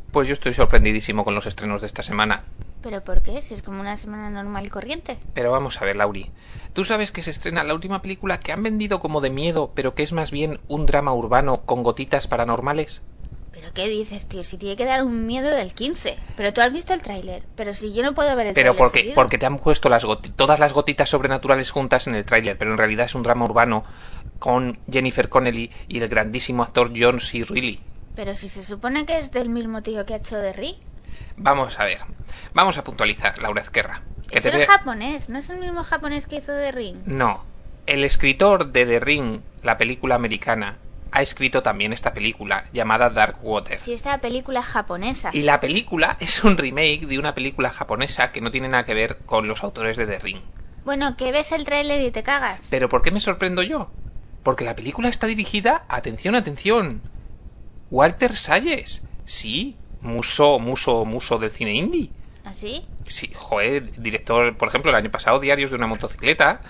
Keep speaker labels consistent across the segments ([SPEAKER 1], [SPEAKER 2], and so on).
[SPEAKER 1] Pues yo estoy sorprendidísimo con los estrenos de esta semana.
[SPEAKER 2] ¿Pero por qué? Si es como una semana normal y corriente.
[SPEAKER 1] Pero vamos a ver, Lauri. ¿Tú sabes que se estrena la última película que han vendido como de miedo, pero que es más bien un drama urbano con gotitas paranormales?
[SPEAKER 2] ¿Pero qué dices, tío? Si tiene que dar un miedo del 15. Pero tú has visto el tráiler. Pero si yo no puedo ver el
[SPEAKER 1] Pero
[SPEAKER 2] tráiler
[SPEAKER 1] porque te han puesto todas las gotitas sobrenaturales juntas en el tráiler, pero en realidad es un drama urbano con Jennifer Connelly y el grandísimo actor John C. Reilly.
[SPEAKER 2] Pero si se supone que es del mismo tío que ha hecho The Ring.
[SPEAKER 1] Vamos a ver. Vamos a puntualizar, Laura Ezquerra.
[SPEAKER 2] Es el japonés, ¿no es el mismo japonés que hizo The Ring?
[SPEAKER 1] No. El escritor de The Ring, la película americana, ha escrito también esta película llamada Dark Water.
[SPEAKER 2] Sí, esta película japonesa.
[SPEAKER 1] Y la película es un remake de una película japonesa que no tiene nada que ver con los autores de The Ring.
[SPEAKER 2] Bueno, que ves el tráiler y te cagas.
[SPEAKER 1] ¿Pero por qué me sorprendo yo? Porque la película está dirigida, atención, Walter Salles. Sí, muso del cine indie.
[SPEAKER 2] ¿Ah, sí?
[SPEAKER 1] Sí, joder, director, por ejemplo, el año pasado, Diarios de una motocicleta.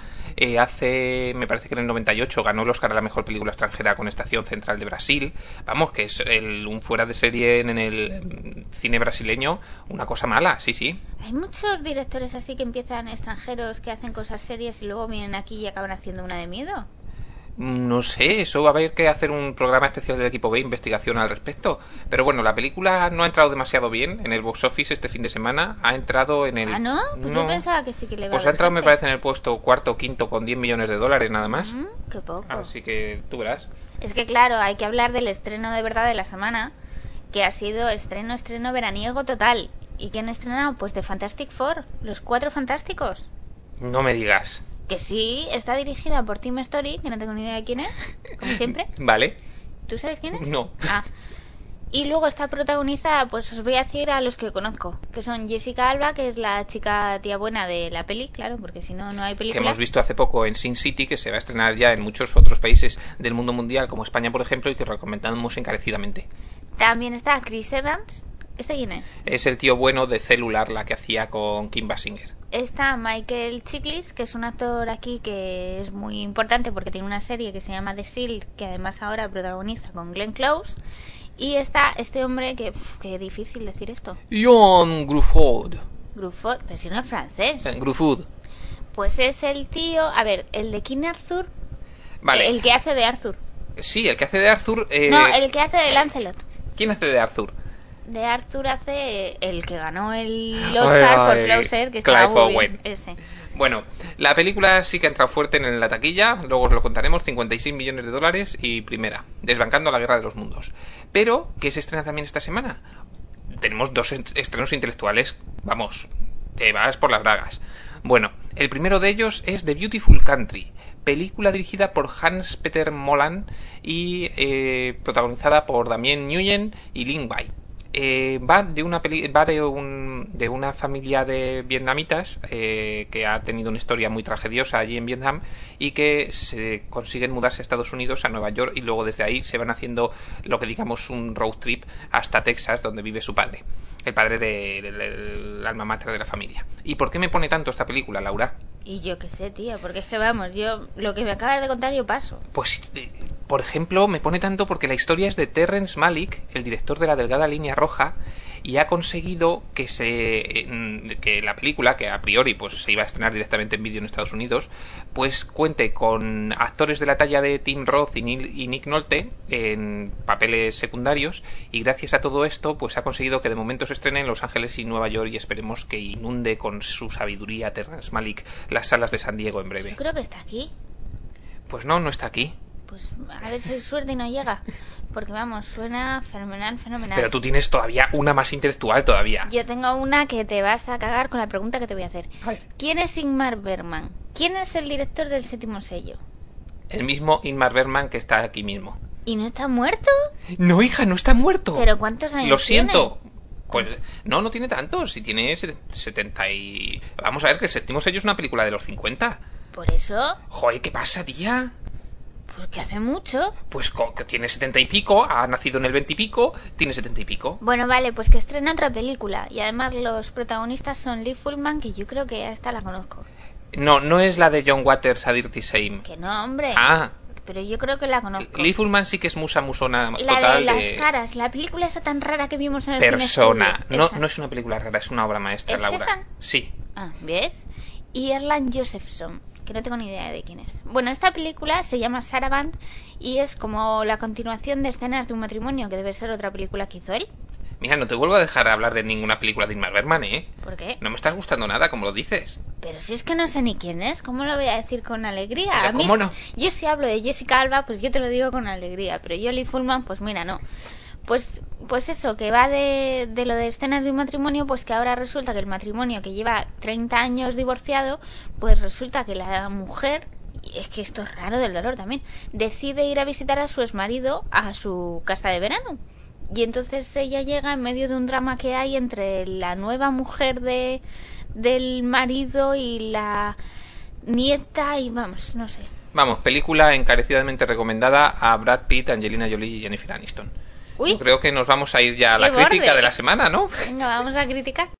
[SPEAKER 1] Me parece que en el 98 ganó el Oscar a la mejor película extranjera con Estación Central de Brasil. Vamos, que es un fuera de serie en el cine brasileño, una cosa mala, sí.
[SPEAKER 2] Hay muchos directores así que empiezan extranjeros que hacen cosas serias y luego vienen aquí y acaban haciendo una de miedo.
[SPEAKER 1] No sé, eso va a haber que hacer un programa especial del Equipo B, investigación al respecto. Pero bueno, la película no ha entrado demasiado bien en el box office este fin de semana. Ha entrado en el...
[SPEAKER 2] ¿Ah, no? Pues yo pensaba que sí que le iba
[SPEAKER 1] Pues
[SPEAKER 2] a
[SPEAKER 1] ha entrado,
[SPEAKER 2] gente.
[SPEAKER 1] me parece, en el puesto cuarto o quinto con $10 millones nada más.
[SPEAKER 2] Qué poco.
[SPEAKER 1] Así que tú verás.
[SPEAKER 2] Es que claro, hay que hablar del estreno de verdad de la semana, que ha sido estreno veraniego total. ¿Y quién ha estrenado? Pues de Fantastic Four, los 4 fantásticos.
[SPEAKER 1] No me digas.
[SPEAKER 2] Que sí, está dirigida por Tim Story, que no tengo ni idea de quién es, como siempre.
[SPEAKER 1] Vale.
[SPEAKER 2] ¿Tú sabes quién es?
[SPEAKER 1] No.
[SPEAKER 2] Ah. Y luego está protagonizada, pues os voy a decir a los que conozco, que son Jessica Alba, que es la chica tía buena de la peli, claro, porque si no, no hay película.
[SPEAKER 1] Que hemos visto hace poco en Sin City, que se va a estrenar ya en muchos otros países del mundo mundial, como España, por ejemplo, y que recomendamos encarecidamente.
[SPEAKER 2] También está Chris Evans. ¿Este quién es?
[SPEAKER 1] Es el tío bueno de Celular, la que hacía con Kim Basinger.
[SPEAKER 2] Está Michael Chiklis, que es un actor aquí que es muy importante porque tiene una serie que se llama The Shield, que además ahora protagoniza con Glenn Close. Y está este hombre que... qué difícil decir esto.
[SPEAKER 1] John Gruffud.
[SPEAKER 2] Gruffud, pero si no es francés.
[SPEAKER 1] Gruffud.
[SPEAKER 2] Pues es el tío... A ver, el de King Arthur.
[SPEAKER 1] Vale.
[SPEAKER 2] El que hace de Arthur.
[SPEAKER 1] Sí, el que hace de Arthur...
[SPEAKER 2] No, el que hace de Lancelot.
[SPEAKER 1] ¿Quién hace de Arthur?
[SPEAKER 2] De Arthur hace el que ganó el Oscar por Closer, que estaba muy bien. Ese.
[SPEAKER 1] Bueno, la película sí que ha entrado fuerte en la taquilla, luego os lo contaremos, $56 millones y primera, desbancando la Guerra de los Mundos. Pero, ¿qué se estrena también esta semana? Tenemos 2 estrenos intelectuales, vamos, te vas por las bragas. Bueno, el primero de ellos es The Beautiful Country, película dirigida por Hans-Peter Moland y protagonizada por Damien Nguyen y Lin Bai. Va de una familia de vietnamitas que ha tenido una historia muy tragediosa allí en Vietnam y que se consiguen mudarse a Estados Unidos, a Nueva York, y luego desde ahí se van haciendo lo que digamos un road trip hasta Texas, donde vive su padre, el padre del alma mater de la familia. ¿Y por qué me pone tanto esta película, Laura?
[SPEAKER 2] Y yo qué sé, tío, porque es que vamos, yo lo que me acabas de contar yo paso.
[SPEAKER 1] Pues, por ejemplo, me pone tanto porque la historia es de Terrence Malick, el director de La Delgada Línea Roja, y ha conseguido que la película, que a priori pues se iba a estrenar directamente en vídeo en Estados Unidos, pues cuente con actores de la talla de Tim Roth y Nick Nolte en papeles secundarios, y gracias a todo esto pues ha conseguido que de momento se estrene en Los Ángeles y Nueva York, y esperemos que inunde con su sabiduría Terrence Malick las salas de San Diego en breve.
[SPEAKER 2] Yo creo que está aquí.
[SPEAKER 1] Pues no está aquí.
[SPEAKER 2] Pues a ver si hay suerte y no llega. Porque vamos, suena fenomenal.
[SPEAKER 1] Pero tú tienes todavía una más intelectual todavía.
[SPEAKER 2] Yo tengo una que te vas a cagar con la pregunta que te voy a hacer.
[SPEAKER 1] A ver.
[SPEAKER 2] ¿Quién es Ingmar Bergman? ¿Quién es el director del Séptimo Sello?
[SPEAKER 1] El mismo Ingmar Bergman que está aquí mismo.
[SPEAKER 2] ¿Y no está muerto?
[SPEAKER 1] No, hija, no está muerto.
[SPEAKER 2] ¿Pero cuántos años
[SPEAKER 1] Lo siento.
[SPEAKER 2] tiene?
[SPEAKER 1] Pues no tiene tantos. Si tiene 70 y... Vamos a ver que El Séptimo Sello es una película de los 50.
[SPEAKER 2] ¿Por eso?
[SPEAKER 1] Joder, ¿qué pasa, tía?
[SPEAKER 2] Pues que hace mucho.
[SPEAKER 1] Pues que tiene 70 y pico, ha nacido en el 20 y pico, tiene 70 y pico.
[SPEAKER 2] Bueno, vale, pues que estrena otra película. Y además los protagonistas son Lee Fullman, que yo creo que esta la conozco.
[SPEAKER 1] No es la de John Waters, A Dirty Shame.
[SPEAKER 2] Que no, hombre.
[SPEAKER 1] Ah.
[SPEAKER 2] pero yo creo que la conozco.
[SPEAKER 1] Lee Fullman sí que es musa musona
[SPEAKER 2] La
[SPEAKER 1] total
[SPEAKER 2] de las caras, la película esa tan rara que vimos en el
[SPEAKER 1] persona.
[SPEAKER 2] cine
[SPEAKER 1] No,
[SPEAKER 2] estudio,
[SPEAKER 1] no es una película rara, es una obra maestra,
[SPEAKER 2] ¿Es
[SPEAKER 1] Laura.
[SPEAKER 2] esa?
[SPEAKER 1] Sí.
[SPEAKER 2] Ah, ¿ves? Y Erland Josephson, que no tengo ni idea de quién es. Bueno, esta película se llama Saraband y es como la continuación de Escenas de un matrimonio, que debe ser otra película que hizo él.
[SPEAKER 1] Mira, no te vuelvo a dejar hablar de ninguna película de Ingmar Bergman, ¿eh?
[SPEAKER 2] ¿Por qué?
[SPEAKER 1] No me estás gustando nada, como lo dices.
[SPEAKER 2] Pero si es que no sé ni quién es, ¿cómo lo voy a decir con alegría?
[SPEAKER 1] Pero
[SPEAKER 2] A mí
[SPEAKER 1] ¿cómo no?
[SPEAKER 2] Yo si hablo de Jessica Alba, pues yo te lo digo con alegría, pero yo Lee Fullman, pues mira, no. Pues eso, que va de lo de Escenas de un matrimonio, pues que ahora resulta que el matrimonio que lleva 30 años divorciado, pues resulta que la mujer, y es que esto es raro del dolor también, decide ir a visitar a su exmarido a su casa de verano. Y entonces ella llega en medio de un drama que hay entre la nueva mujer del marido y la nieta y vamos, no sé.
[SPEAKER 1] Vamos, película encarecidamente recomendada a Brad Pitt, Angelina Jolie y Jennifer Aniston.
[SPEAKER 2] Uy,
[SPEAKER 1] Yo creo que nos vamos a ir ya a la
[SPEAKER 2] ¡qué borde!
[SPEAKER 1] crítica de la semana, ¿no?
[SPEAKER 2] Venga, vamos a criticar.